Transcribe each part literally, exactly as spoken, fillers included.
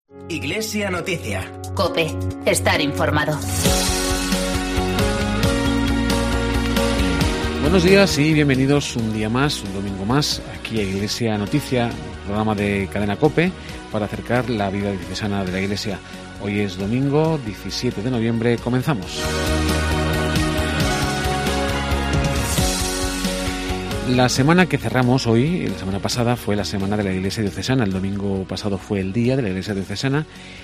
Iglesia Noticia. COPE. Estar informado. Buenos días y bienvenidos un día más, un domingo más, aquí a Iglesia Noticia, programa de Cadena COPE, para acercar la vida diocesana de la Iglesia. Hoy es domingo, diecisiete de noviembre, comenzamos. La semana que cerramos hoy, la semana pasada, fue la semana de la Iglesia Diocesana. El domingo pasado fue el día de la Iglesia Diocesana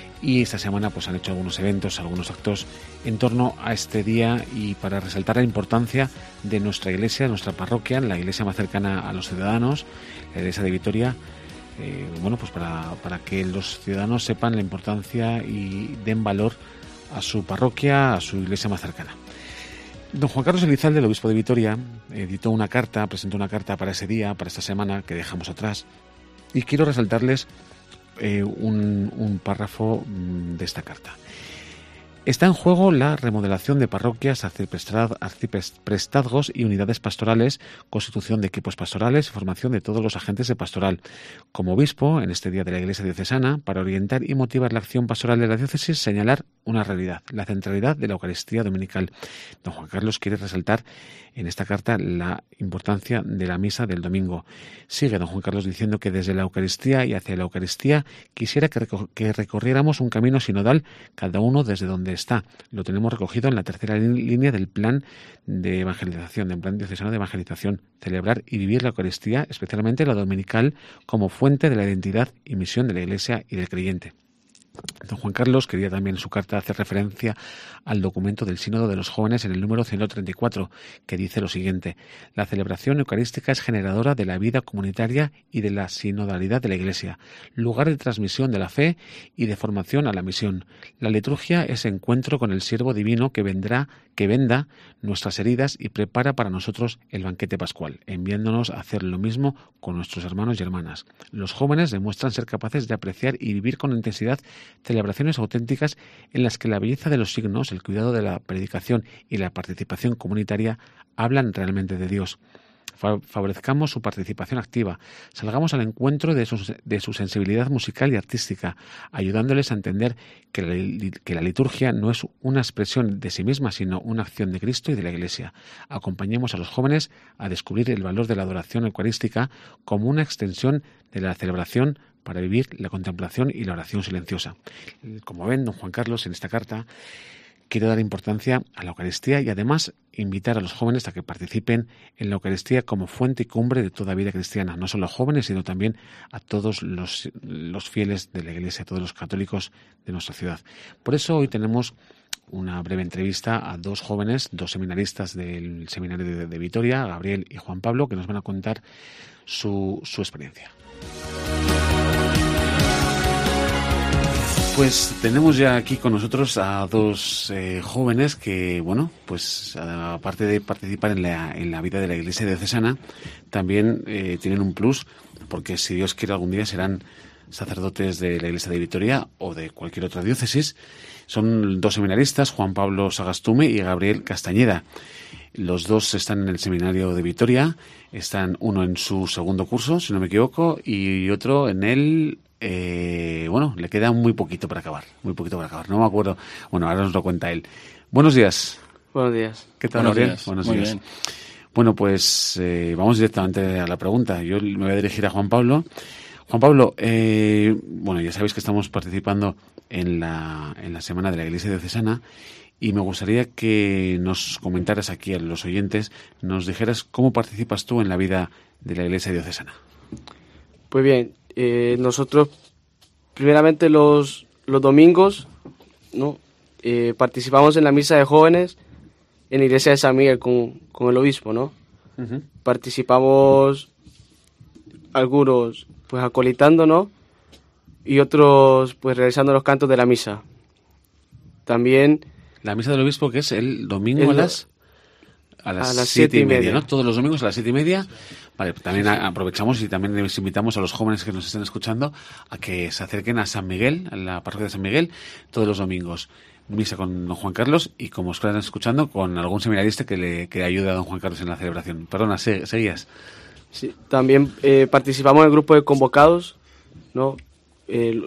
y esta semana pues han hecho algunos eventos, algunos actos en torno a este día y para resaltar la importancia de nuestra iglesia, nuestra parroquia, la iglesia más cercana a los ciudadanos, la iglesia de Vitoria, eh, bueno, pues para, para que los ciudadanos sepan la importancia y den valor a su parroquia, a su iglesia más cercana. Don Juan Carlos Elizalde, el obispo de Vitoria, editó una carta, presentó una carta para ese día, para esta semana que dejamos atrás, y quiero resaltarles eh, un, un párrafo de esta carta. Está en juego la remodelación de parroquias, arciprestazgos y unidades pastorales, constitución de equipos pastorales y formación de todos los agentes de pastoral. Como obispo, en este día de la Iglesia Diocesana, para orientar y motivar la acción pastoral de la diócesis, señalar una realidad, la centralidad de la Eucaristía dominical. Don Juan Carlos quiere resaltar en esta carta la importancia de la misa del domingo. Sigue don Juan Carlos diciendo que desde la Eucaristía y hacia la Eucaristía quisiera que, recor- que recorriéramos un camino sinodal, cada uno desde donde está. Lo tenemos recogido en la tercera línea del plan de evangelización, del plan diocesano de evangelización, celebrar y vivir la Eucaristía, especialmente la dominical, como fuente de la identidad y misión de la Iglesia y del creyente. Don Juan Carlos quería también en su carta hacer referencia al documento del Sínodo de los Jóvenes en el número ciento treinta y cuatro, que dice lo siguiente: la celebración eucarística es generadora de la vida comunitaria y de la sinodalidad de la Iglesia, lugar de transmisión de la fe y de formación a la misión. La liturgia es encuentro con el siervo divino que vendrá, que venda nuestras heridas y prepara para nosotros el banquete pascual, enviándonos a hacer lo mismo con nuestros hermanos y hermanas. Los jóvenes demuestran ser capaces de apreciar y vivir con intensidad celebraciones auténticas en las que la belleza de los signos, el cuidado de la predicación y la participación comunitaria hablan realmente de Dios. Favorezcamos su participación activa, salgamos al encuentro de su, de su sensibilidad musical y artística, ayudándoles a entender que la, que la liturgia no es una expresión de sí misma, sino una acción de Cristo y de la Iglesia. Acompañemos a los jóvenes a descubrir el valor de la adoración eucarística como una extensión de la celebración para vivir la contemplación y la oración silenciosa. Como ven, don Juan Carlos, en esta carta quiere dar importancia a la Eucaristía y además invitar a los jóvenes a que participen en la Eucaristía como fuente y cumbre de toda vida cristiana, no solo a jóvenes, sino también a todos los, los fieles de la Iglesia, a todos los católicos de nuestra ciudad. Por eso hoy tenemos una breve entrevista a dos jóvenes, dos seminaristas del Seminario de, de Vitoria, Gabriel y Juan Pablo, que nos van a contar su, su experiencia. Pues tenemos ya aquí con nosotros a dos eh, jóvenes que, bueno, pues aparte de participar en la, en la vida de la Iglesia Diocesana, también eh, tienen un plus, porque si Dios quiere algún día serán sacerdotes de la Iglesia de Vitoria o de cualquier otra diócesis. Son dos seminaristas, Juan Pablo Sagastume y Gabriel Castañeda. Los dos están en el Seminario de Vitoria, están uno en su segundo curso, si no me equivoco, y otro en el... Eh, bueno, le queda muy poquito para acabar, muy poquito para acabar, no me acuerdo. Bueno, ahora nos lo cuenta él. Buenos días. Buenos días. ¿Qué tal, Buenos Gabriel? días. Buenos muy días. Bien. Bueno, pues eh, vamos directamente a la pregunta. Yo me voy a dirigir a Juan Pablo. Juan Pablo, eh, bueno, ya sabéis que estamos participando en la, en la Semana de la Iglesia Diocesana y me gustaría que nos comentaras aquí a los oyentes, nos dijeras cómo participas tú en la vida de la Iglesia Diocesana. Pues bien, eh, nosotros primeramente los, los domingos, ¿no? Eh, participamos en la misa de jóvenes en la iglesia de San Miguel con, con el obispo, ¿no? Uh-huh. Participamos algunos pues acolitándonos y otros pues realizando los cantos de la misa. También la misa del obispo, que es el domingo el, a las a las, a las siete, siete y media, media, ¿no? Todos los domingos a las siete y media. Vale, también a, aprovechamos y también les invitamos a los jóvenes que nos estén escuchando a que se acerquen a San Miguel, a la parroquia de San Miguel, todos los domingos. Misa con don Juan Carlos y, como os están escuchando, con algún seminarista que le que ayude a don Juan Carlos en la celebración. Perdona, ¿se, ¿seguías? Sí, también eh, participamos en el grupo de convocados, ¿no? Eh,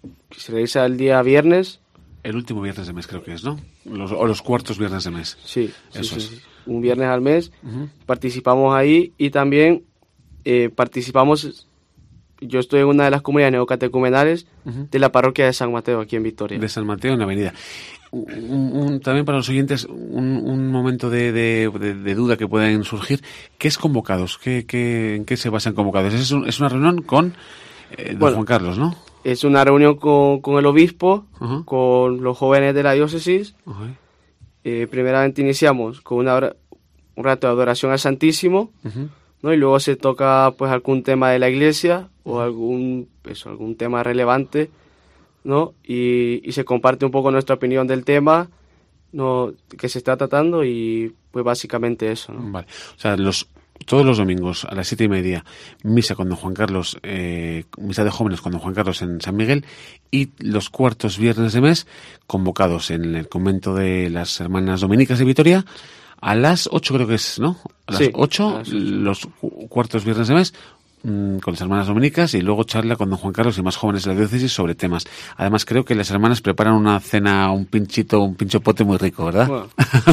que se realiza el día viernes. El último viernes de mes creo que es, ¿no? Los, o los cuartos viernes de mes. Sí, eso sí, es. Sí. Un viernes al mes. Uh-huh. Participamos ahí y también eh, participamos, yo estoy en una de las comunidades neocatecumenales uh-huh. de la parroquia de San Mateo, aquí en Vitoria. De San Mateo, en la avenida. Un, un, también para los oyentes, un, un momento de, de, de, de duda que pueden surgir. ¿Qué es convocados? ¿Qué, qué, ¿En qué se basan convocados? Es, un, es una reunión con eh, don bueno, Juan Carlos, ¿no? Es una reunión con, con el obispo, uh-huh. con los jóvenes de la diócesis. Uh-huh. Eh, primeramente iniciamos con una hora, un rato de adoración al Santísimo, uh-huh. ¿no? Y luego se toca pues algún tema de la iglesia o algún, eso, algún tema relevante, ¿no? Y, y se comparte un poco nuestra opinión del tema, ¿no? que se está tratando y pues básicamente eso, ¿no? Vale. O sea, los todos los domingos a las siete y media, misa con don Juan Carlos, eh, misa de jóvenes con don Juan Carlos en San Miguel, y los cuartos viernes de mes convocados en el convento de las Hermanas Dominicas de Vitoria a las ocho, creo que es, ¿no? A las sí, ocho, a las ocho. Los cuartos viernes de mes mmm, con las Hermanas Dominicas, y luego charla con don Juan Carlos y más jóvenes de la diócesis sobre temas. Además, creo que las hermanas preparan una cena, un pinchito, un pincho pote muy rico, ¿verdad? Bueno,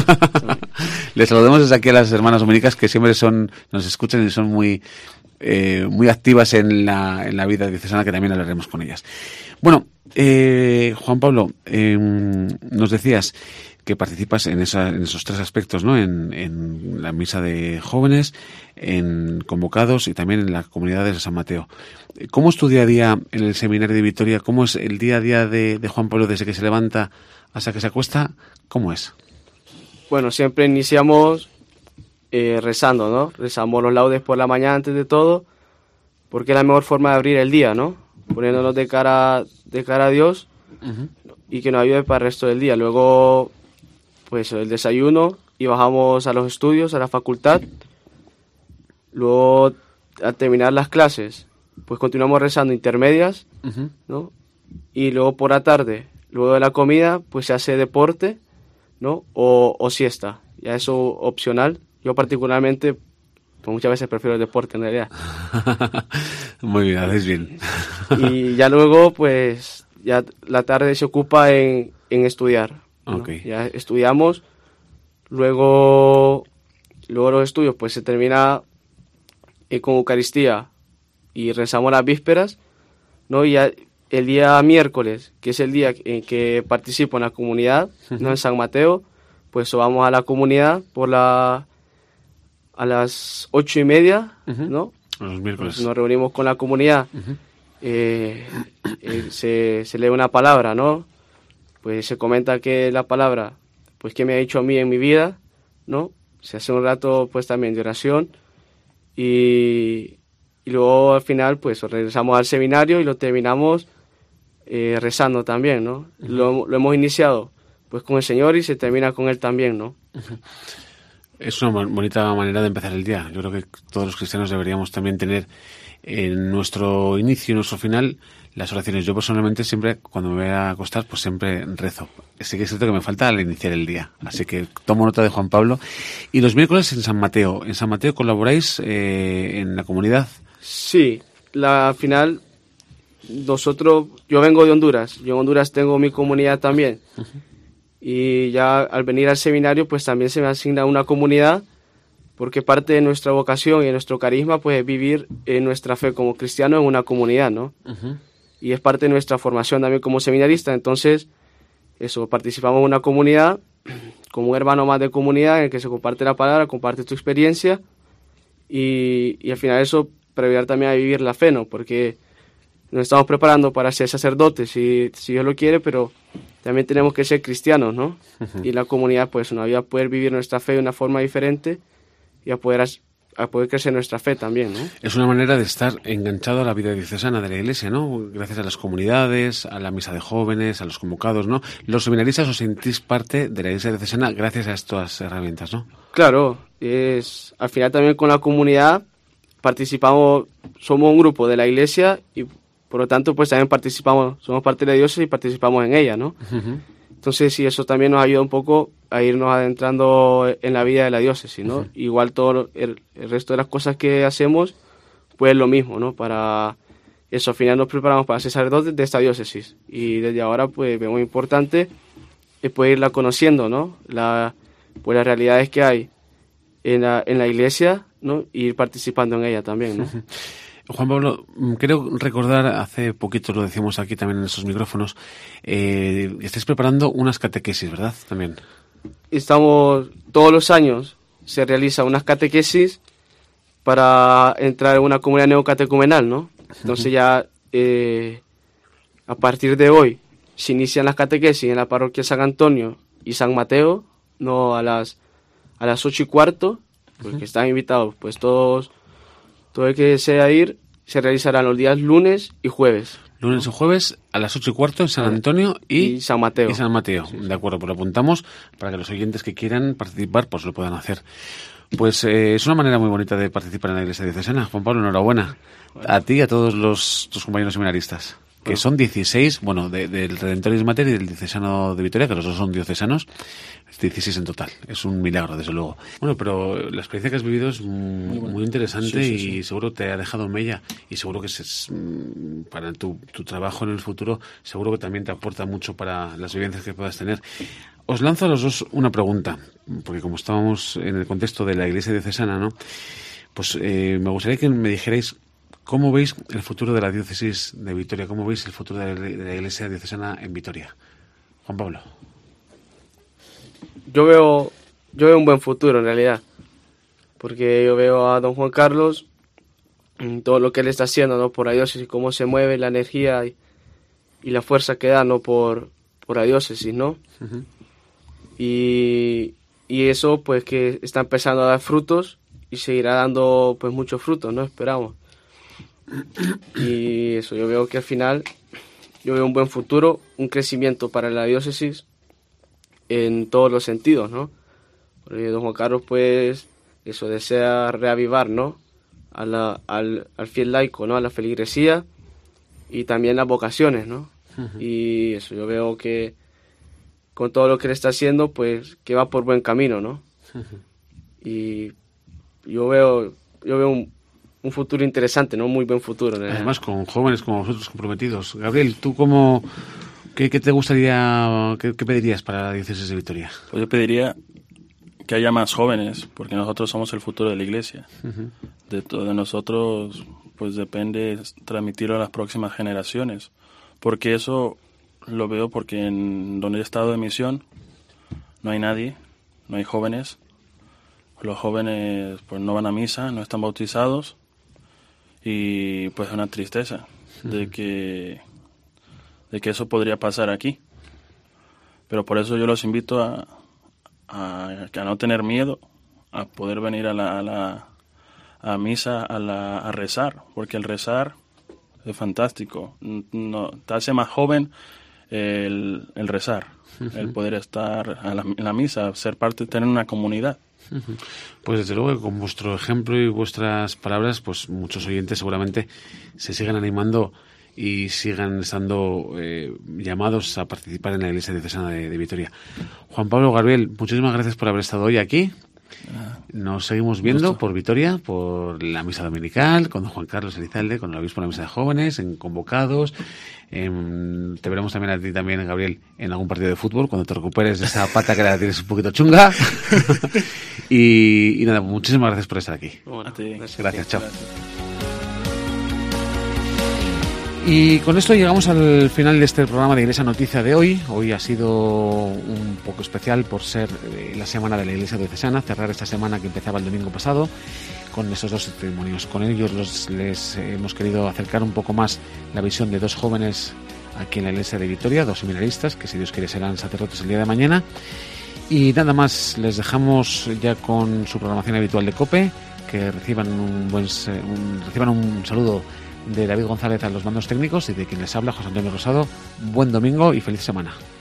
Les saludamos desde aquí a las Hermanas Dominicas, que siempre son, nos escuchan y son muy, eh, muy activas en la, en la vida diocesana, que también hablaremos con ellas. Bueno, eh, Juan Pablo, eh, nos decías que participas en, esa, en esos tres aspectos, ¿no? En, en la misa de jóvenes, en convocados y también en las comunidades de San Mateo. ¿Cómo es tu día a día en el seminario de Vitoria? ¿Cómo es el día a día de, de Juan Pablo desde que se levanta hasta que se acuesta? ¿Cómo es? Bueno, siempre iniciamos eh, rezando, ¿no? Rezamos los laudes por la mañana antes de todo, porque es la mejor forma de abrir el día, ¿no? Poniéndonos de cara, de cara a Dios uh-huh. y que nos ayude para el resto del día. Luego, pues el desayuno y bajamos a los estudios, a la facultad. Luego, al terminar las clases, pues continuamos rezando intermedias, uh-huh. ¿no? Y luego por la tarde, luego de la comida, pues se hace deporte, ¿no? O, o siesta, ya eso opcional. Yo particularmente, pues muchas veces prefiero el deporte en realidad. Muy bien, haces bien. Y ya luego, pues, ya la tarde se ocupa en, en estudiar, ¿no? Okay. Ya estudiamos, luego, luego los estudios, pues se termina eh, con Eucaristía y rezamos las vísperas, ¿no? Y ya el día miércoles, que es el día en que participo en la comunidad, uh-huh. ¿no? En San Mateo, pues vamos a la comunidad por la a las ocho y media, uh-huh. ¿no? Los miércoles. Nos reunimos con la comunidad, uh-huh. eh, eh, se, se lee una palabra, ¿no? Pues se comenta que la palabra, pues qué me ha dicho a mí en mi vida, ¿no? Se hace un rato, pues también de oración y, y luego al final, pues regresamos al seminario y lo terminamos Eh, rezando también, ¿no? Uh-huh. Lo, lo hemos iniciado pues con el Señor y se termina con Él también, ¿no? Uh-huh. Es una bonita manera de empezar el día. Yo creo que todos los cristianos deberíamos también tener en nuestro inicio y nuestro final las oraciones. Yo personalmente siempre, cuando me voy a acostar, pues siempre rezo. Sí que es cierto que me falta al iniciar el día. Así que tomo nota de Juan Pablo. Y los miércoles en San Mateo. ¿En San Mateo colaboráis eh, en la comunidad? Sí, la al final... Nosotros, yo vengo de Honduras, yo en Honduras tengo mi comunidad también, uh-huh. y ya al venir al seminario pues también se me asigna una comunidad, porque parte de nuestra vocación y de nuestro carisma pues es vivir en nuestra fe como cristiano en una comunidad, ¿no? Uh-huh. Y es parte de nuestra formación también como seminarista, entonces eso, participamos en una comunidad, como un hermano más de comunidad en el que se comparte la palabra, comparte tu experiencia, y, y al final eso previar también a vivir la fe, ¿no? Porque nos estamos preparando para ser sacerdotes, si, si Dios lo quiere, pero también tenemos que ser cristianos, ¿no? Uh-huh. Y la comunidad, pues, nos ayuda a poder vivir nuestra fe de una forma diferente y a poder, a poder crecer nuestra fe también, ¿no? Es una manera de estar enganchado a la vida diocesana de la Iglesia, ¿no? Gracias a las comunidades, a la misa de jóvenes, a los convocados, ¿no? Los seminaristas os sentís parte de la Iglesia diocesana gracias a estas herramientas, ¿no? Claro, es, al final también con la comunidad participamos, somos un grupo de la Iglesia y por lo tanto, pues también participamos, somos parte de la diócesis y participamos en ella, ¿no? Uh-huh. Entonces, sí, eso también nos ayuda un poco a irnos adentrando en la vida de la diócesis, ¿no? Uh-huh. Igual todo el, el resto de las cosas que hacemos, pues lo mismo, ¿no? Para eso, al final nos preparamos para ser sacerdotes de esta diócesis. Y desde ahora, pues, vemos importante es poder irla conociendo, ¿no? La, pues las realidades que hay en la, en la iglesia, ¿no? Y ir participando en ella también, ¿no? Juan Pablo, creo recordar, hace poquito lo decíamos aquí también en esos micrófonos, eh, estáis preparando unas catequesis, ¿verdad? También. Estamos, todos los años se realiza unas catequesis para entrar en una comunidad neocatecumenal, ¿no? Entonces ya eh, a partir de hoy se inician las catequesis en la parroquia San Antonio y San Mateo, no a las a las ocho y cuarto, porque uh-huh. están invitados, pues todos, todo el que desea ir, se realizarán los días lunes y jueves. Lunes y jueves a las ocho y cuarto en San Antonio y, y San Mateo. Y San Mateo, sí, sí. De acuerdo, pues lo apuntamos para que los oyentes que quieran participar, pues lo puedan hacer. Pues eh, es una manera muy bonita de participar en la Iglesia Diocesana. Juan Pablo, enhorabuena. Bueno. A ti y a todos los tus compañeros seminaristas. Que bueno. Son dieciséis, bueno, de, del Redentoris Mater y del Diocesano de Vitoria, que los dos son diocesanos, dieciséis en total. Es un milagro, desde luego. Bueno, pero la experiencia que has vivido es muy, muy, muy interesante sí, sí, sí. y seguro te ha dejado mella y seguro que es, para tu, tu trabajo en el futuro, seguro que también te aporta mucho para las vivencias que puedas tener. Os lanzo a los dos una pregunta, porque como estábamos en el contexto de la Iglesia Diocesana, ¿no? Pues eh, me gustaría que me dijerais cómo veis el futuro de la diócesis de Vitoria, cómo veis el futuro de la, de la Iglesia Diocesana en Vitoria. Juan Pablo. Yo veo, yo veo un buen futuro en realidad, porque yo veo a don Juan Carlos, todo lo que él está haciendo, ¿no? Por la diócesis, cómo se mueve la energía y, y la fuerza que da, ¿no? Por, por la diócesis, ¿no? Uh-huh. Y, y eso pues que está empezando a dar frutos y seguirá dando pues muchos frutos, ¿no? Esperamos. Y eso, yo veo que al final yo veo un buen futuro, un crecimiento para la diócesis en todos los sentidos, ¿no? Porque don Juan Carlos pues eso desea reavivar, ¿no? A la, al, al fiel laico, ¿no? A la feligresía y también las vocaciones, ¿no? Uh-huh. Y eso, yo veo que con todo lo que él está haciendo, pues que va por buen camino, ¿no? Uh-huh. Y yo veo, yo veo un, un futuro interesante, ¿no? Muy buen futuro. ¿no? Además, con jóvenes como vosotros comprometidos. Gabriel, ¿tú cómo, qué, qué te gustaría, qué, qué pedirías para la diócesis de Vitoria? Pues yo pediría que haya más jóvenes, porque nosotros somos el futuro de la Iglesia. Uh-huh. De, de nosotros, pues depende transmitirlo a las próximas generaciones, porque eso lo veo porque en donde he estado de misión no hay nadie, no hay jóvenes. Los jóvenes pues no van a misa, no están bautizados y pues es una tristeza uh-huh. de que de que eso podría pasar aquí. Pero por eso yo los invito a, a, a no tener miedo, a poder venir a la, a la a misa, a, la, a rezar, porque el rezar es fantástico. No, te hace más joven el, el rezar, uh-huh. el poder estar a la, en la misa, ser parte, tener una comunidad. Uh-huh. Pues desde luego con vuestro ejemplo y vuestras palabras, pues muchos oyentes seguramente se sigan animando y sigan estando eh, llamados a participar en la Iglesia Diocesana de, de Vitoria. Juan Pablo, Gabriel, muchísimas gracias por haber estado hoy aquí. Nos seguimos viendo Gusto. por Vitoria, por la misa dominical, con don Juan Carlos Elizalde, con el obispo de la misa de jóvenes, en convocados. En, te veremos también a ti también, Gabriel, en algún partido de fútbol, cuando te recuperes de esa pata que la tienes un poquito chunga. y, y nada, muchísimas gracias por estar aquí. Bueno, gracias, gracias, chao. Gracias. Y con esto llegamos al final de este programa de Iglesia Noticia de hoy. Hoy ha sido un poco especial por ser la semana de la Iglesia Diocesana, cerrar esta semana que empezaba el domingo pasado con esos dos testimonios. Con ellos los, les hemos querido acercar un poco más la visión de dos jóvenes aquí en la Iglesia de Vitoria, dos seminaristas que si Dios quiere serán sacerdotes el día de mañana. Y nada más, les dejamos ya con su programación habitual de COPE, que reciban un buen un, reciban un saludo de David González a los mandos técnicos y de quien les habla, José Antonio Rosado. Buen domingo y feliz semana.